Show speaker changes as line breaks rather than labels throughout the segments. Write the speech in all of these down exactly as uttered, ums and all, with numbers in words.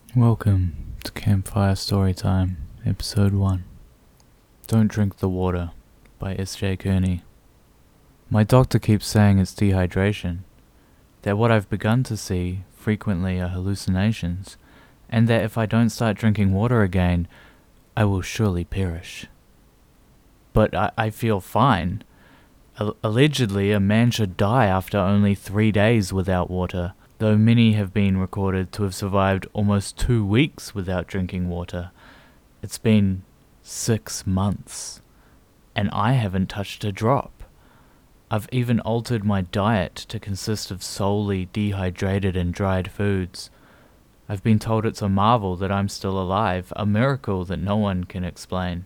Welcome to Campfire Storytime, Episode one. Don't Drink the Water by S J Kearney. My doctor keeps saying it's dehydration, that what I've begun to see frequently are hallucinations, and that if I don't start drinking water again, I will surely perish. But I, I feel fine. Al- allegedly, a man should die after only three days without water, though many have been recorded to have survived almost two weeks without drinking water. It's been six months, and I haven't touched a drop. I've even altered my diet to consist of solely dehydrated and dried foods. I've been told it's a marvel that I'm still alive, a miracle that no one can explain.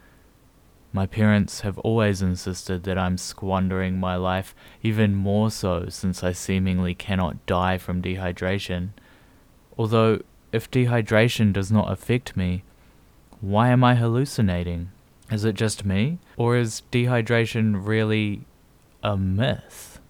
My parents have always insisted that I'm squandering my life, even more so since I seemingly cannot die from dehydration. Although, if dehydration does not affect me, why am I hallucinating? Is it just me? Or is dehydration really a myth?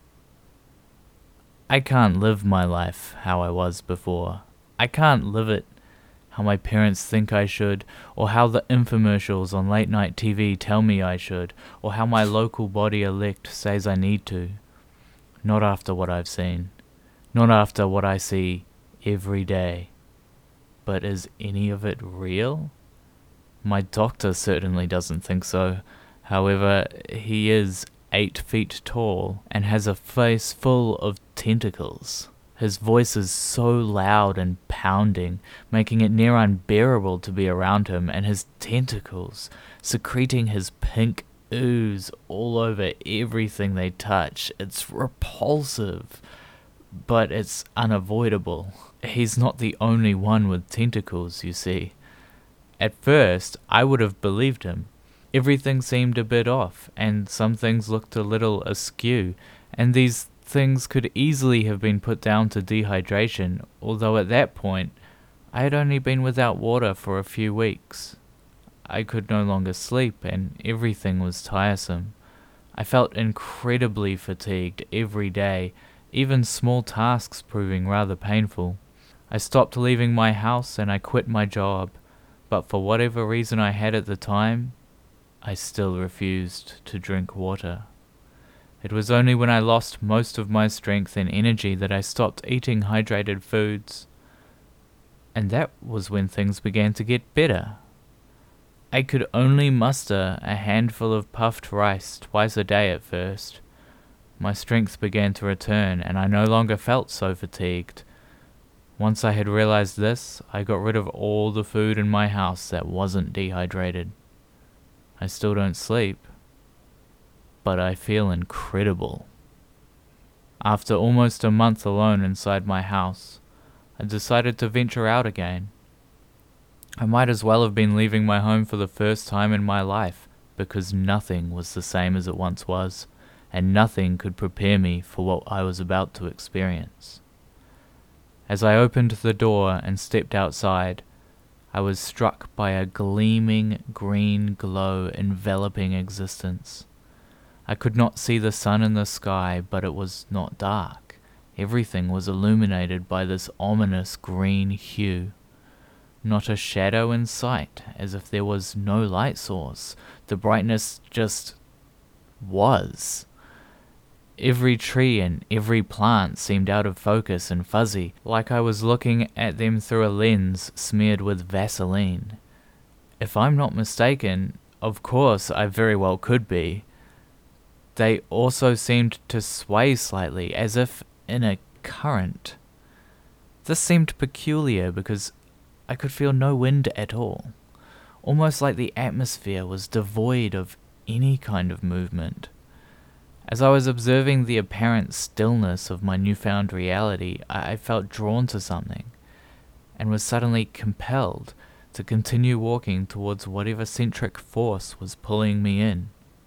I can't live my life how I was before. I can't live it how my parents think I should, or how the infomercials on late night T V tell me I should, or how my local body elect says I need to. Not after what I've seen. Not after what I see every day. But is any of it real? My doctor certainly doesn't think so. However, he is eight feet tall and has a face full of tentacles. His voice is so loud and pounding, making it near unbearable to be around him, and his tentacles, secreting his pink ooze all over everything they touch. It's repulsive, but it's unavoidable. He's not the only one with tentacles, you see. At first, I would have believed him. Everything seemed a bit off, and some things looked a little askew, and these things could easily have been put down to dehydration, although at that point, I had only been without water for a few weeks. I could no longer sleep, and everything was tiresome. I felt incredibly fatigued every day, even small tasks proving rather painful. I stopped leaving my house and I quit my job, but for whatever reason I had at the time, I still refused to drink water. It was only when I lost most of my strength and energy that I stopped eating hydrated foods. And that was when things began to get better. I could only muster a handful of puffed rice twice a day at first. My strength began to return, and I no longer felt so fatigued. Once I had realized this, I got rid of all the food in my house that wasn't dehydrated. I still don't sleep, but I feel incredible. After almost a month alone inside my house, I decided to venture out again. I might as well have been leaving my home for the first time in my life, because nothing was the same as it once was, and nothing could prepare me for what I was about to experience. As I opened the door and stepped outside, I was struck by a gleaming green glow enveloping existence. I could not see the sun in the sky, but it was not dark. Everything was illuminated by this ominous green hue. Not a shadow in sight, as if there was no light source. The brightness just was. Every tree and every plant seemed out of focus and fuzzy, like I was looking at them through a lens smeared with Vaseline. If I'm not mistaken, of course I very well could be. They also seemed to sway slightly, as if in a current. This seemed peculiar because I could feel no wind at all, almost like the atmosphere was devoid of any kind of movement. As I was observing the apparent stillness of my newfound reality, I felt drawn to something, and was suddenly compelled to continue walking towards whatever centric force was pulling me in.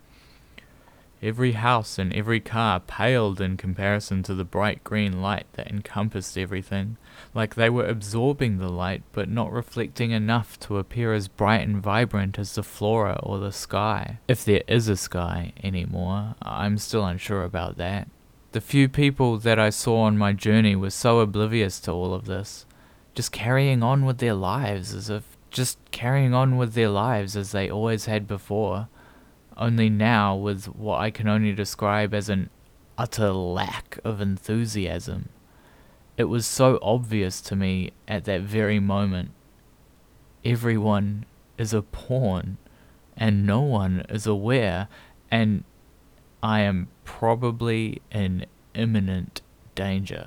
Every house and every car paled in comparison to the bright green light that encompassed everything, like they were absorbing the light but not reflecting enough to appear as bright and vibrant as the flora or the sky. If there is a sky anymore, I'm still unsure about that. The few people that I saw on my journey were so oblivious to all of this, just carrying on with their lives as if just carrying on with their lives as they always had before, only now with what I can only describe as an utter lack of enthusiasm. It was so obvious to me at that very moment. Everyone is a pawn, and no one is aware, and I am probably in imminent danger.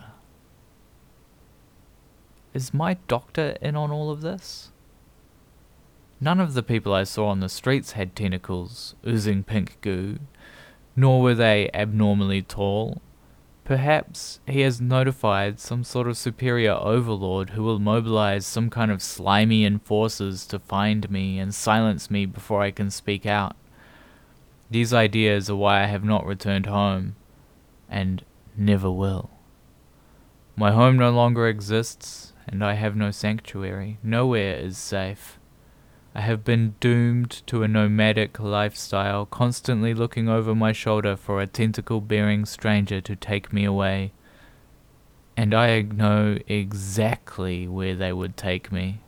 Is my doctor in on all of this? None of the people I saw on the streets had tentacles oozing pink goo, nor were they abnormally tall. Perhaps he has notified some sort of superior overlord who will mobilize some kind of slimy enforcers to find me and silence me before I can speak out. These ideas are why I have not returned home, and never will. My home no longer exists, and I have no sanctuary. Nowhere is safe. I have been doomed to a nomadic lifestyle, constantly looking over my shoulder for a tentacle-bearing stranger to take me away. And I know exactly where they would take me.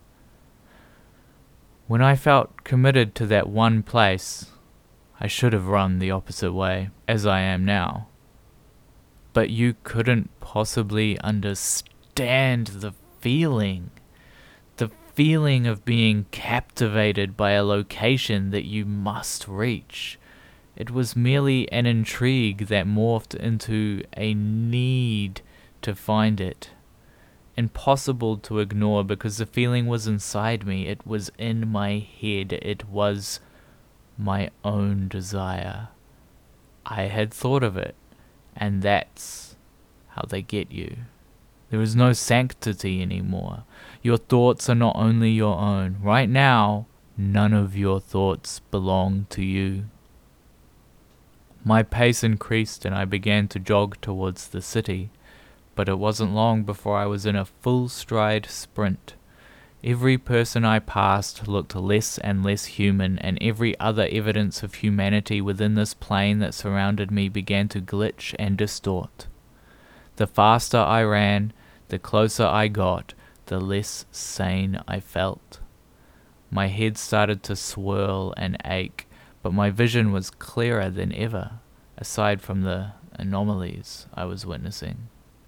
When I felt committed to that one place, I should have run the opposite way, as I am now. But you couldn't possibly understand the feeling. The feeling of being captivated by a location that you must reach. It was merely an intrigue that morphed into a need to find it. Impossible to ignore because the feeling was inside me. It was in my head. It was my own desire. I had thought of it, and that's how they get you. There is no sanctity anymore. Your thoughts are not only your own. Right now, none of your thoughts belong to you. My pace increased and I began to jog towards the city, but it wasn't long before I was in a full stride sprint. Every person I passed looked less and less human, and every other evidence of humanity within this plane that surrounded me began to glitch and distort. The faster I ran, the closer I got, the less sane I felt. My head started to swirl and ache, but my vision was clearer than ever, aside from the anomalies I was witnessing.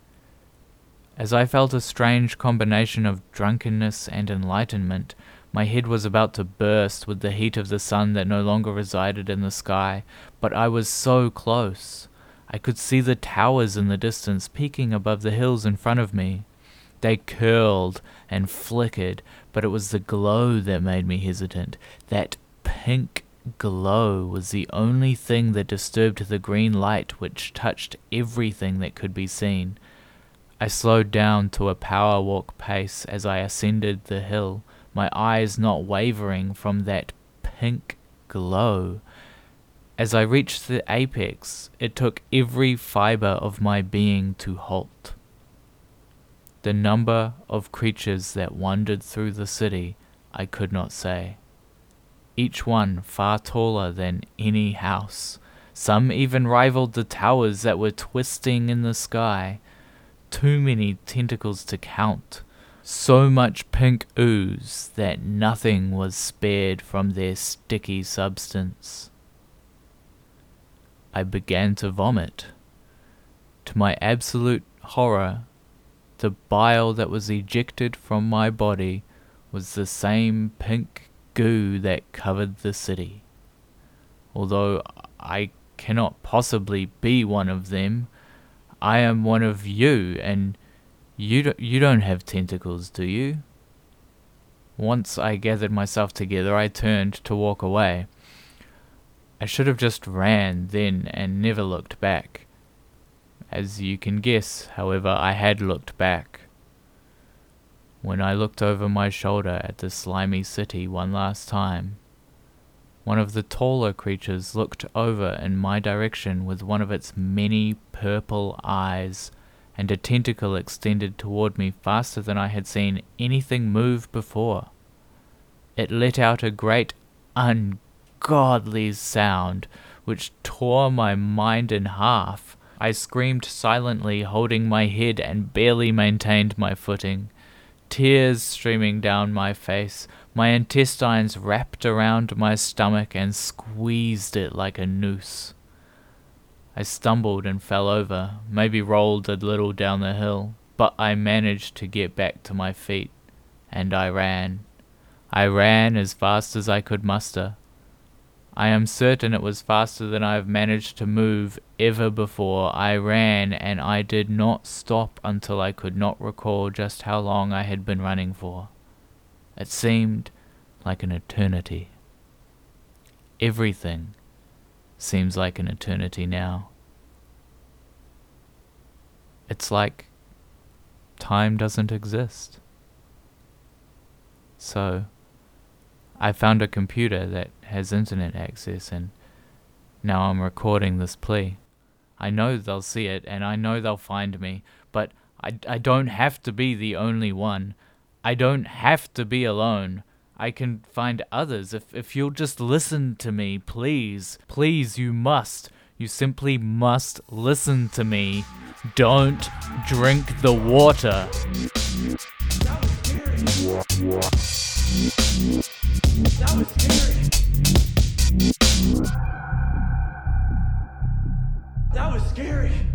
As I felt a strange combination of drunkenness and enlightenment, my head was about to burst with the heat of the sun that no longer resided in the sky, but I was so close. I could see the towers in the distance peeking above the hills in front of me. They curled and flickered, but it was the glow that made me hesitant. That pink glow was the only thing that disturbed the green light which touched everything that could be seen. I slowed down to a power walk pace as I ascended the hill, my eyes not wavering from that pink glow. As I reached the apex, it took every fiber of my being to halt. The number of creatures that wandered through the city, I could not say. Each one far taller than any house. Some even rivaled the towers that were twisting in the sky. Too many tentacles to count. So much pink ooze that nothing was spared from their sticky substance. I began to vomit. To my absolute horror, the bile that was ejected from my body was the same pink goo that covered the city. Although I cannot possibly be one of them, I am one of you, and you don't, you don't have tentacles, do you? Once I gathered myself together, I turned to walk away. I should have just ran then and never looked back. As you can guess, however, I had looked back. When I looked over my shoulder at the slimy city one last time, one of the taller creatures looked over in my direction with one of its many purple eyes, and a tentacle extended toward me faster than I had seen anything move before. It let out a great ungodly sound which tore my mind in half. I screamed silently, holding my head, and barely maintained my footing. tears streaming down my face, my intestines wrapped around my stomach and squeezed it like a noose. I stumbled and fell over, maybe rolled a little down the hill, but I managed to get back to my feet, and I ran. I ran as fast as I could muster. I am certain it was faster than I have managed to move ever before. I ran, and I did not stop until I could not recall just how long I had been running for. It seemed like an eternity. Everything seems like an eternity now. It's like time doesn't exist. So, I found a computer that has internet access, and now I'm recording this plea. I know they'll see it, and I know they'll find me, but I, I don't have to be the only one. I don't have to be alone. I can find others if, if you'll just listen to me, please. Please, you must. You simply must listen to me. Don't drink the water.
That was scary. That was scary.